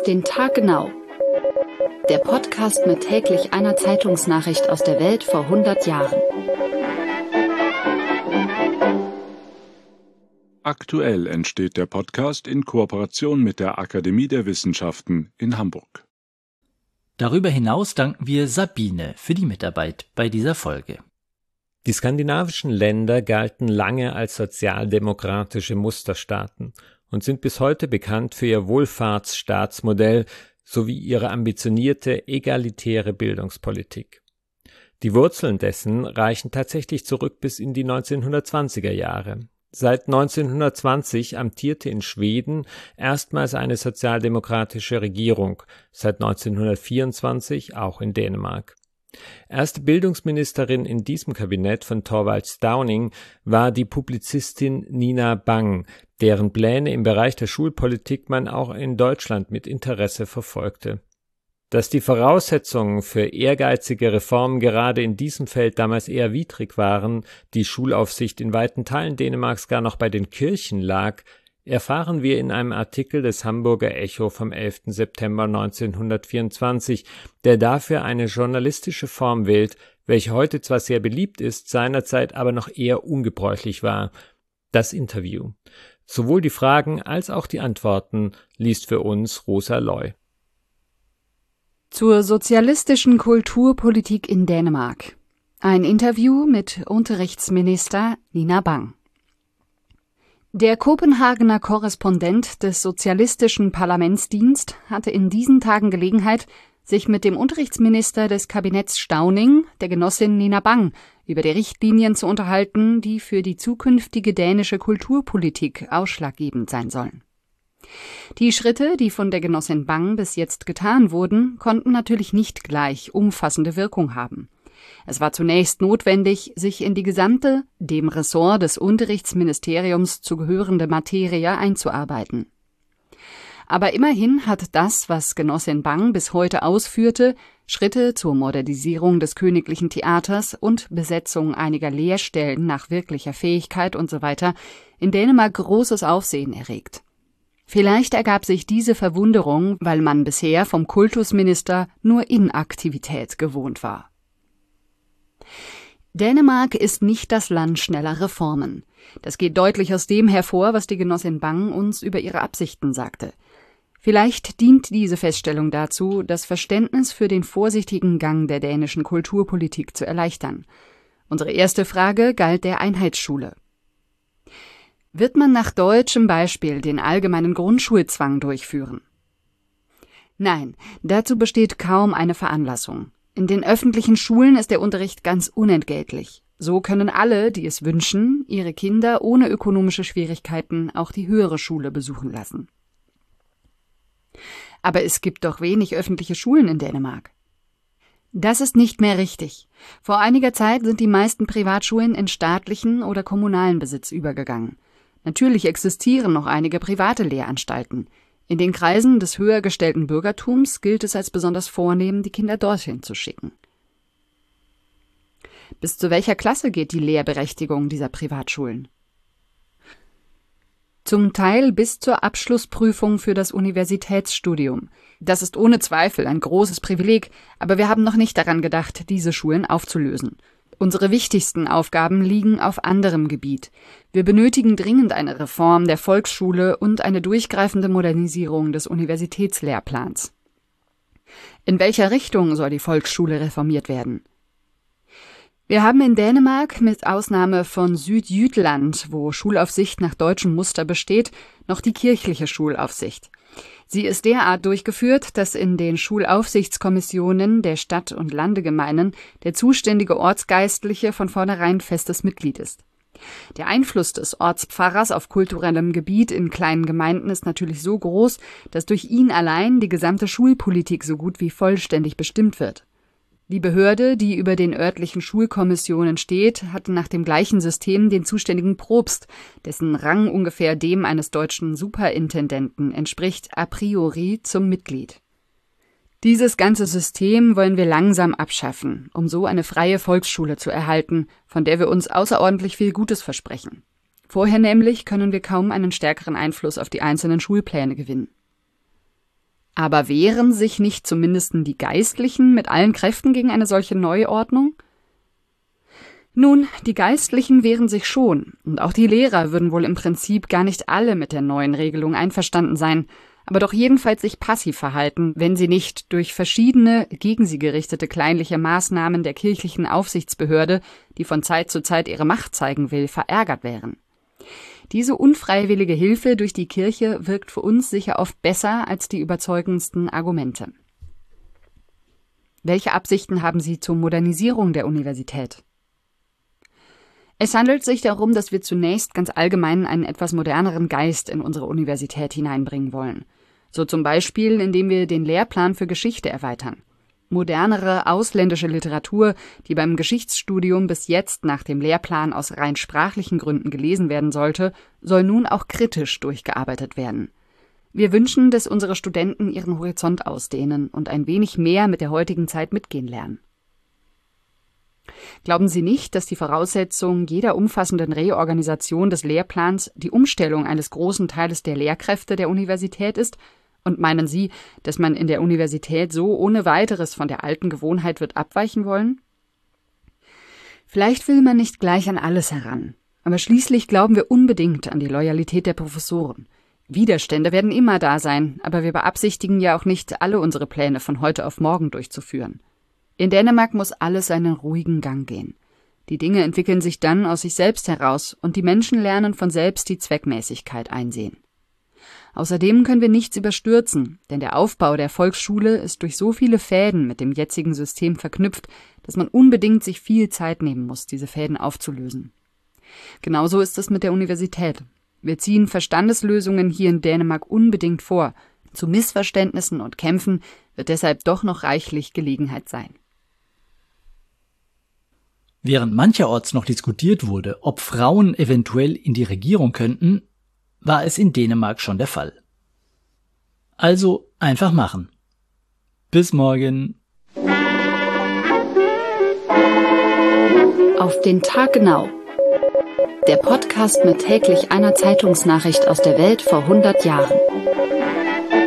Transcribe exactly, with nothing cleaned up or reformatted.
Auf den Tag genau. Der Podcast mit täglich einer Zeitungsnachricht aus der Welt vor hundert Jahren. Aktuell entsteht der Podcast in Kooperation mit der Akademie der Wissenschaften in Hamburg. Darüber hinaus danken wir Sabine für die Mitarbeit bei dieser Folge. Die skandinavischen Länder galten lange als sozialdemokratische Musterstaaten und sind bis heute bekannt für ihr Wohlfahrtsstaatsmodell sowie ihre ambitionierte, egalitäre Bildungspolitik. Die Wurzeln dessen reichen tatsächlich zurück bis in die neunzehnhundertzwanziger Jahre. Seit neunzehnhundertzwanzig amtierte in Schweden erstmals eine sozialdemokratische Regierung, seit neunzehnhundertvierundzwanzig auch in Dänemark. Erste Bildungsministerin in diesem Kabinett von Thorvald Stauning war die Publizistin Nina Bang, deren Pläne im Bereich der Schulpolitik man auch in Deutschland mit Interesse verfolgte. Dass die Voraussetzungen für ehrgeizige Reformen gerade in diesem Feld damals eher widrig waren, die Schulaufsicht in weiten Teilen Dänemarks gar noch bei den Kirchen lag, erfahren wir in einem Artikel des Hamburger Echo vom elften September neunzehnhundertvierundzwanzig, der dafür eine journalistische Form wählt, welche heute zwar sehr beliebt ist, seinerzeit aber noch eher ungebräuchlich war: das Interview. Sowohl die Fragen als auch die Antworten liest für uns Rosa Loy. Zur sozialistischen Kulturpolitik in Dänemark. Ein Interview mit Unterrichtsminister Nina Bang. Der Kopenhagener Korrespondent des Sozialistischen Parlamentsdienst hatte in diesen Tagen Gelegenheit, sich mit dem Unterrichtsminister des Kabinetts Stauning, der Genossin Nina Bang, über die Richtlinien zu unterhalten, die für die zukünftige dänische Kulturpolitik ausschlaggebend sein sollen. Die Schritte, die von der Genossin Bang bis jetzt getan wurden, konnten natürlich nicht gleich umfassende Wirkung haben. Es war zunächst notwendig, sich in die gesamte, dem Ressort des Unterrichtsministeriums zugehörende Materie einzuarbeiten. Aber immerhin hat das, was Genossin Bang bis heute ausführte, Schritte zur Modernisierung des Königlichen Theaters und Besetzung einiger Lehrstellen nach wirklicher Fähigkeit usw. in Dänemark großes Aufsehen erregt. Vielleicht ergab sich diese Verwunderung, weil man bisher vom Kultusminister nur Inaktivität gewohnt war. Dänemark ist nicht das Land schneller Reformen. Das geht deutlich aus dem hervor, was die Genossin Bang uns über ihre Absichten sagte. Vielleicht dient diese Feststellung dazu, das Verständnis für den vorsichtigen Gang der dänischen Kulturpolitik zu erleichtern. Unsere erste Frage galt der Einheitsschule. Wird man nach deutschem Beispiel den allgemeinen Grundschulzwang durchführen? Nein, dazu besteht kaum eine Veranlassung. In den öffentlichen Schulen ist der Unterricht ganz unentgeltlich. So können alle, die es wünschen, ihre Kinder ohne ökonomische Schwierigkeiten auch die höhere Schule besuchen lassen. Aber es gibt doch wenig öffentliche Schulen in Dänemark. Das ist nicht mehr richtig. Vor einiger Zeit sind die meisten Privatschulen in staatlichen oder kommunalen Besitz übergegangen. Natürlich existieren noch einige private Lehranstalten. In den Kreisen des höher gestellten Bürgertums gilt es als besonders vornehm, die Kinder dorthin zu schicken. Bis zu welcher Klasse geht die Lehrberechtigung dieser Privatschulen? Zum Teil bis zur Abschlussprüfung für das Universitätsstudium. Das ist ohne Zweifel ein großes Privileg, aber wir haben noch nicht daran gedacht, diese Schulen aufzulösen. Unsere wichtigsten Aufgaben liegen auf anderem Gebiet. Wir benötigen dringend eine Reform der Volksschule und eine durchgreifende Modernisierung des Universitätslehrplans. In welcher Richtung soll die Volksschule reformiert werden? Wir haben in Dänemark, mit Ausnahme von Südjütland, wo Schulaufsicht nach deutschem Muster besteht, noch die kirchliche Schulaufsicht. Sie ist derart durchgeführt, dass in den Schulaufsichtskommissionen der Stadt- und Landegemeinden der zuständige Ortsgeistliche von vornherein festes Mitglied ist. Der Einfluss des Ortspfarrers auf kulturellem Gebiet in kleinen Gemeinden ist natürlich so groß, dass durch ihn allein die gesamte Schulpolitik so gut wie vollständig bestimmt wird. Die Behörde, die über den örtlichen Schulkommissionen steht, hat nach dem gleichen System den zuständigen Propst, dessen Rang ungefähr dem eines deutschen Superintendenten entspricht, a priori zum Mitglied. Dieses ganze System wollen wir langsam abschaffen, um so eine freie Volksschule zu erhalten, von der wir uns außerordentlich viel Gutes versprechen. Vorher nämlich können wir kaum einen stärkeren Einfluss auf die einzelnen Schulpläne gewinnen. Aber wehren sich nicht zumindest die Geistlichen mit allen Kräften gegen eine solche Neuordnung? Nun, die Geistlichen wehren sich schon, und auch die Lehrer würden wohl im Prinzip gar nicht alle mit der neuen Regelung einverstanden sein, aber doch jedenfalls sich passiv verhalten, wenn sie nicht durch verschiedene gegen sie gerichtete kleinliche Maßnahmen der kirchlichen Aufsichtsbehörde, die von Zeit zu Zeit ihre Macht zeigen will, verärgert wären. Diese unfreiwillige Hilfe durch die Kirche wirkt für uns sicher oft besser als die überzeugendsten Argumente. Welche Absichten haben Sie zur Modernisierung der Universität? Es handelt sich darum, dass wir zunächst ganz allgemein einen etwas moderneren Geist in unsere Universität hineinbringen wollen. So zum Beispiel, indem wir den Lehrplan für Geschichte erweitern. Modernere ausländische Literatur, die beim Geschichtsstudium bis jetzt nach dem Lehrplan aus rein sprachlichen Gründen gelesen werden sollte, soll nun auch kritisch durchgearbeitet werden. Wir wünschen, dass unsere Studenten ihren Horizont ausdehnen und ein wenig mehr mit der heutigen Zeit mitgehen lernen. Glauben Sie nicht, dass die Voraussetzung jeder umfassenden Reorganisation des Lehrplans die Umstellung eines großen Teiles der Lehrkräfte der Universität ist? Und meinen Sie, dass man in der Universität so ohne weiteres von der alten Gewohnheit wird abweichen wollen? Vielleicht will man nicht gleich an alles heran, aber schließlich glauben wir unbedingt an die Loyalität der Professoren. Widerstände werden immer da sein, aber wir beabsichtigen ja auch nicht, alle unsere Pläne von heute auf morgen durchzuführen. In Dänemark muss alles seinen ruhigen Gang gehen. Die Dinge entwickeln sich dann aus sich selbst heraus und die Menschen lernen von selbst die Zweckmäßigkeit einsehen. Außerdem können wir nichts überstürzen, denn der Aufbau der Volksschule ist durch so viele Fäden mit dem jetzigen System verknüpft, dass man unbedingt sich viel Zeit nehmen muss, diese Fäden aufzulösen. Genauso ist es mit der Universität. Wir ziehen Verstandeslösungen hier in Dänemark unbedingt vor. Zu Missverständnissen und Kämpfen wird deshalb doch noch reichlich Gelegenheit sein. Während mancherorts noch diskutiert wurde, ob Frauen eventuell in die Regierung könnten, war es in Dänemark schon der Fall. Also einfach machen. Bis morgen. Auf den Tag genau. Der Podcast mit täglich einer Zeitungsnachricht aus der Welt vor hundert Jahren.